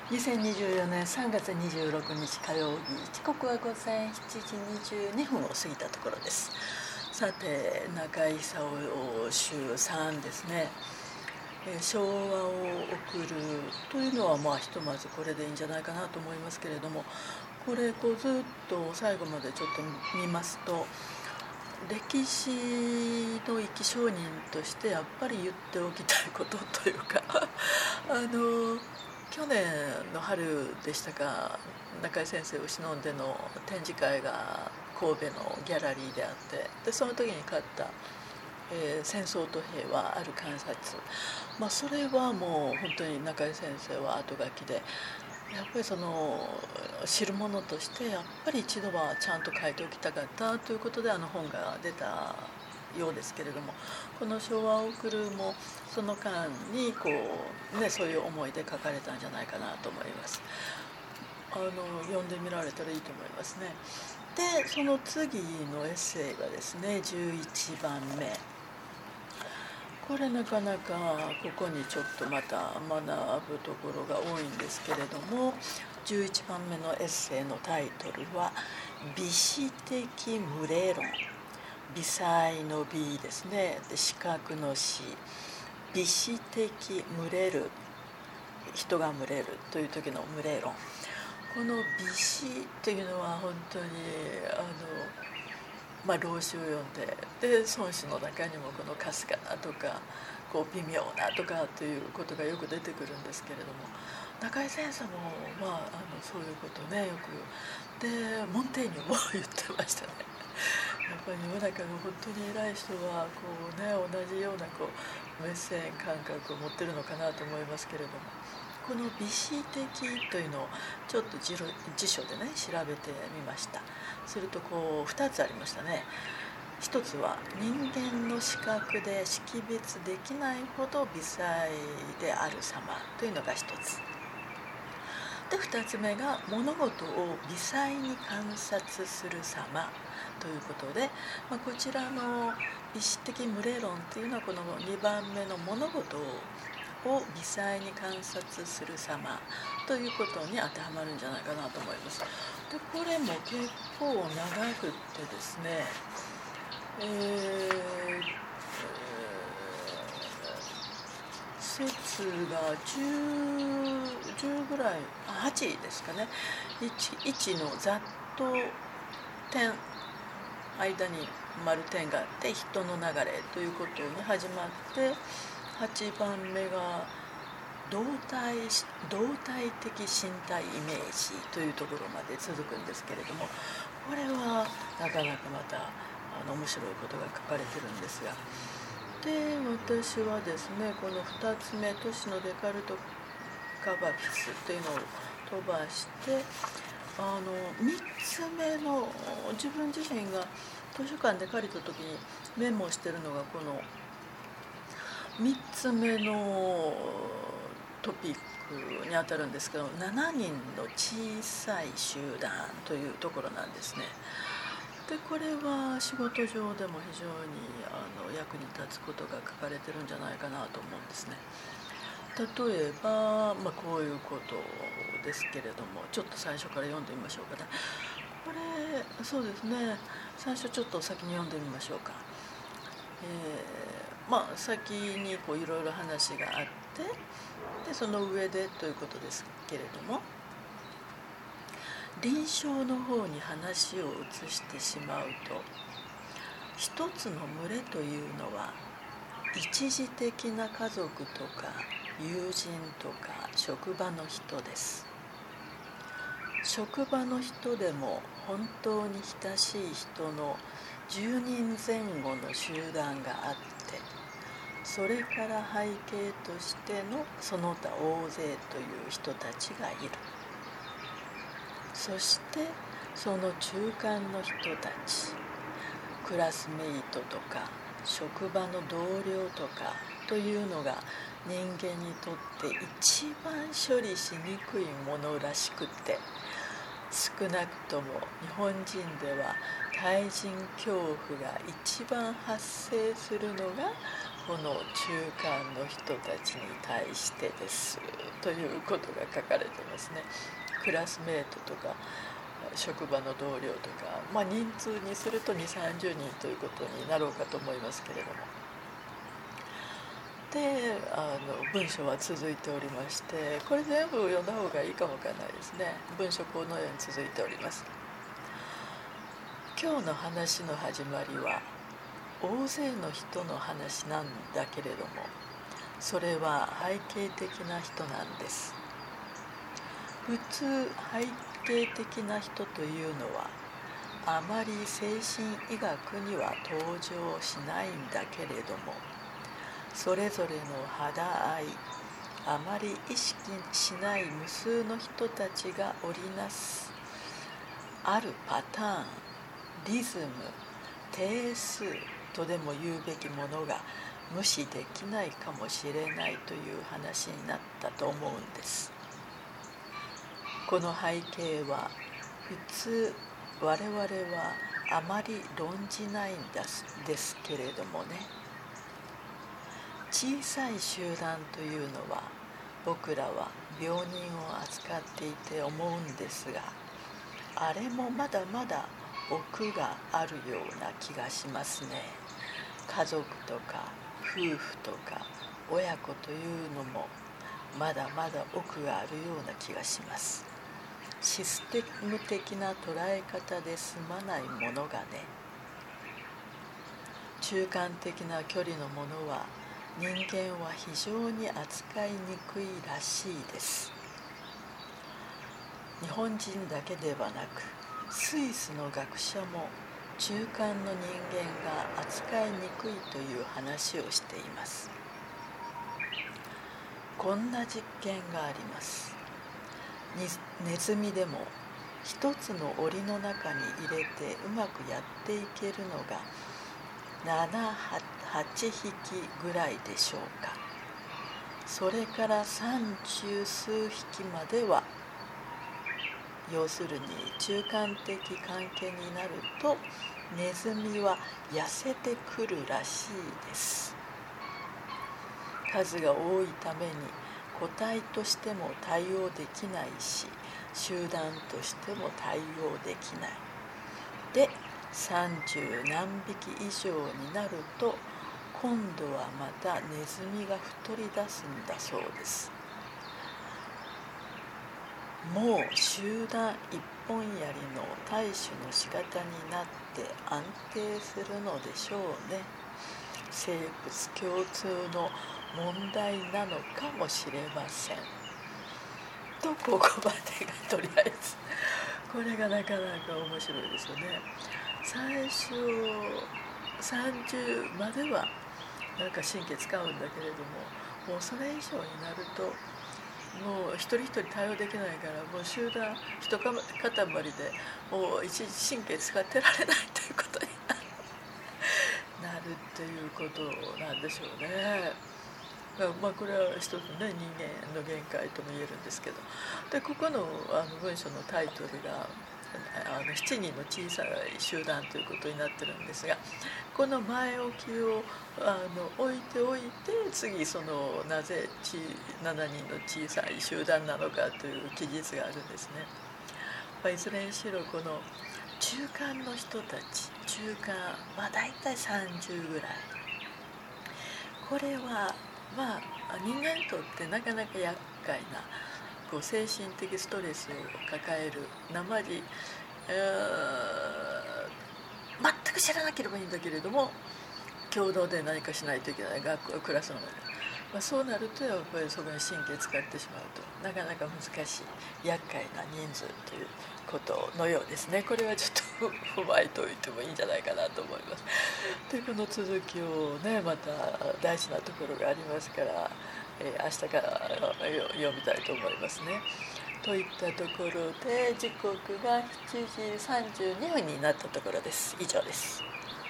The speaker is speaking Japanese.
2024年3月26日火曜日、時刻は午前7時22分を過ぎたところです。さて、中井勲週3ですね。昭和を送るというのはひとまずこれでいいんじゃないかなと思いますけれども、これずっと最後までちょっと見ますと、歴史の生き証人としてやっぱり言っておきたいことというか去年の春でしたか、中井先生を偲んでの展示会が神戸のギャラリーであって、でその時に買った、戦争と平和ある観察、それはもう本当に中井先生は後書きで、やっぱりその知るものとしてやっぱり一度はちゃんと書いておきたかったということで本が出たようですけれども、この昭和を送るもその間にそういう思いで書かれたんじゃないかなと思います。読んでみられたらいいと思いますね。でその次のエッセイがですね、11番目。これなかなかここにちょっとまた学ぶところが多いんですけれども、11番目のエッセイのタイトルは美視的群れ論。微細の美ですね、で視覚の視、美視的群れる、人が群れるという時の群れ論。この美視というのは本当に老子を読んで、孫子の中にもこのかすかなとか微妙なとかということがよく出てくるんですけれども、中井先生もそういうことね、よくでモンテーニュも言ってましたね。やっぱり世の中の本当に偉い人は同じような目線感覚を持ってるのかなと思いますけれども、この美視的というのをちょっと辞書でね調べてみました。すると2つありましたね。一つは人間の視覚で識別できないほど微細である様というのが一つで、2つ目が物事を微細に観察する様ということで、こちらの美視的群れ論というのはこの2番目の物事を微細に観察する様ということに当てはまるんじゃないかなと思います。でこれも結構長くってですね、節が10ぐらい、8ですかね。 1のざっと点、間に丸点があって人の流れということに始まって、8番目が動体的身体イメージというところまで続くんですけれども、これはなかなかまた面白いことが書かれてるんですが、で私はですね、この2つ目、都市のデカルト・カバフィスというのを飛ばして、3つ目の自分自身が図書館で借りた時にメモしてるのがこの3つ目のトピックにあたるんですけど、7人の小さい集団というところなんですね。でこれは仕事上でも非常に役に立つことが書かれてるんじゃないかなと思うんですね。例えば、こういうことですけれども、ちょっと最初から読んでみましょうかね。これそうですね、最初ちょっと先に読んでみましょうか。先にいろいろ話があって、でその上でということですけれども、臨床の方に話を移してしまうと、一つの群れというのは一時的な家族とか友人とか職場の人です。職場の人でも本当に親しい人の10人前後の集団があって、それから背景としてのその他大勢という人たちがいる。そしてその中間の人たち、クラスメイトとか職場の同僚とかというのが人間にとって一番処理しにくいものらしくて、少なくとも日本人では対人恐怖が一番発生するのがこの中間の人たちに対してですということが書かれてますね。クラスメートとか職場の同僚とか、人数にすると2、30人ということになろうかと思いますけれども、で文章は続いておりまして、これ全部読んだ方がいいかもわからないですね。文章このように続いております。今日の話の始まりは大勢の人の話なんだけれども、それは背景的な人なんです。普通背景的な人というのはあまり精神医学には登場しないんだけれども、それぞれの肌合い、あまり意識しない無数の人たちが織りなすあるパターン、リズム、定数とでも言うべきものが無視できないかもしれないという話になったと思うんです。この背景は普通我々はあまり論じないんですけれどもね。小さい集団というのは僕らは病人を扱っていて思うんですが、あれもまだまだ奥があるような気がしますね。家族とか夫婦とか親子というのもまだまだ奥があるような気がします。システム的な捉え方で済まないものがね。中間的な距離のものは人間は非常に扱いにくいらしいです。日本人だけではなくスイスの学者も中間の人間が扱いにくいという話をしています。こんな実験があります。ネズミでも一つの檻の中に入れてうまくやっていけるのが7、8匹ぐらいでしょうか。それから30数匹までは、要するに中間的関係になるとネズミは痩せてくるらしいです。数が多いために個体としても対応できないし、集団としても対応できない。で、30何匹以上になると今度はまたネズミが太り出すんだそうです。もう集団一本槍の対処の仕方になって安定するのでしょうね。生物共通の問題なのかもしれません。とここまでがとりあえずこれがなかなか面白いですよね。最初30まではなんか神経使うんだけれども、もうそれ以上になるともう一人一人対応できないから、もう集団一塊でもう一時神経使ってられないということになるということなんでしょうね。これは一つね、人間の限界とも言えるんですけど、でここの文章のタイトルが7人の小さい集団ということになってるんですが、この前置きを置いておいて、次そのなぜ7人の小さい集団なのかという記述があるんですね。いずれにしろこの中間の人たち、中間大体30ぐらい、これは人間にとってなかなか厄介な精神的ストレスを抱える生地、全く知らなければいいんだけれども共同で何かしないといけない学校クラスの中で、そうなるとやっぱりそこに神経使ってしまうとなかなか難しい厄介な人数ということのようですね。これはちょっと踏まえておいてもいいんじゃないかなと思います。でこの続きをね、また大事なところがありますから、明日から読みたいと思いますね。といったところで時刻が7時32分になったところです。以上です。